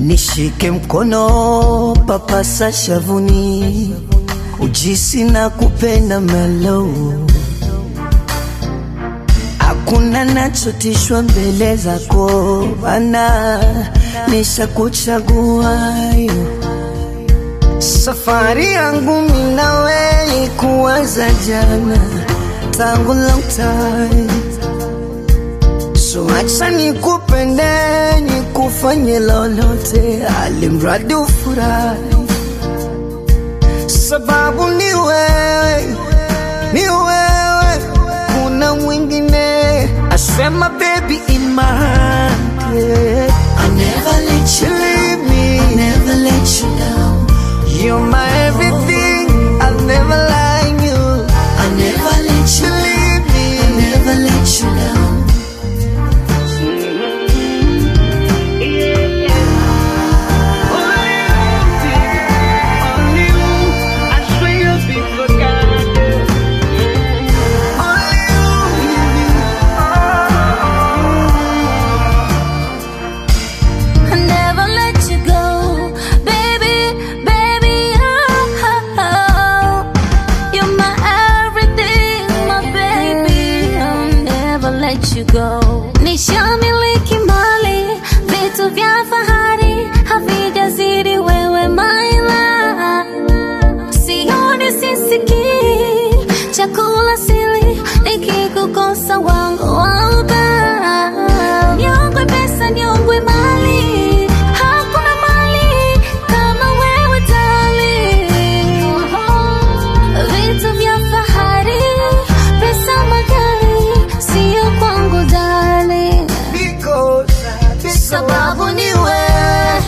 nishike mkono papasa shavuni, ujisi na kupenda melo. Hakuna nachotishwa mbele zako bana, nisha kuchagua. Safari yangu mimi nawe ikuanza jana, tangu long time. So acha nikupende, nikufanye lolote, alimradi ufurahi. Sababu ni wewe, kuna mwingine. I swear my baby in my heart, yeah. I'll never let you leave me, I'll never let you down. You're my everything, I'll never lie you. I'll never let you leave me, I'll never let you down. You go. Nishamiliki mali, vitu vya fahari, havijazidi wewe my love. Sioni sisiki, chakula sili, nikikukosa wangu wauba. Nyongwe pesa, nyongwe mali, hakuna mali kama wewe darling. Vitu vya fahari, pesa magari, sio kwangu darling. Sababu ni wewe,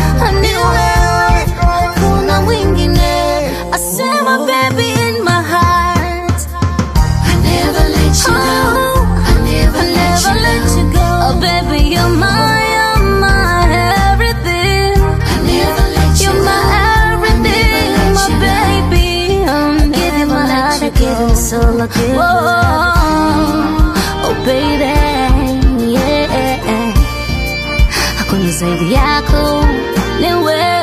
kuna mwingine. I say my baby in my heart, I never let you go, I never let you go. Oh baby, you're my everything. I never let you go, you're my everything, my baby. I'm giving my heart, I give it soul, I give it. Oh baby, yeah. Hakuna zaidi yako, ni wewe.